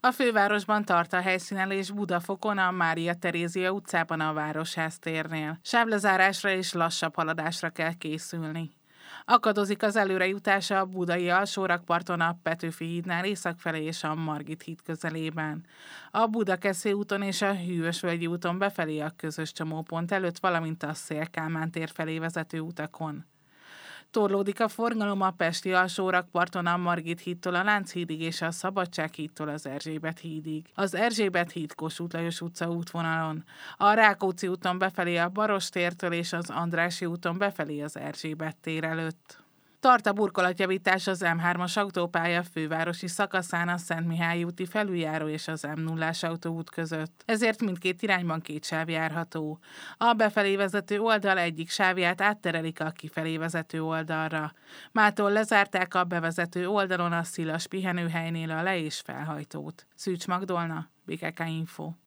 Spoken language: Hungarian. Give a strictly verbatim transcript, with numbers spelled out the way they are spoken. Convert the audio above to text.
A fővárosban tart a helyszínelés Budafokon, a Mária Terézia utcában a Városház térnél. Sávlezárásra és lassabb haladásra kell készülni. Akadozik az előrejutása a budai alsórakparton, a Petőfi hídnál észak felé és a Margit híd közelében. A Budakeszé úton és a Hűvösvölgyi úton befelé a közös csomópont előtt, valamint a Széll-Kálmán tér felé vezető utakon. Torlódik a forgalom a pesti alsórakparton a Margit hídtól a Lánchídig és a Szabadság hídtól az Erzsébet hídig. Az Erzsébet híd Kossuth Lajos utca útvonalon. A Rákóczi úton befelé a Baross tértől és az Andrássy úton befelé az Erzsébet tér előtt. Tart a burkolatjavítás az M hármas autópálya fővárosi szakaszán a Szentmihályi úti felüljáró és az M nullás autóút között. Ezért mindkét irányban két sáv járható. A befelé vezető oldal egyik sávját átterelik a kifelé vezető oldalra. Mától lezárták a bevezető oldalon a Szilas pihenőhelynél a le- és felhajtót. Szűcs Magdolna, bé ká ká Info.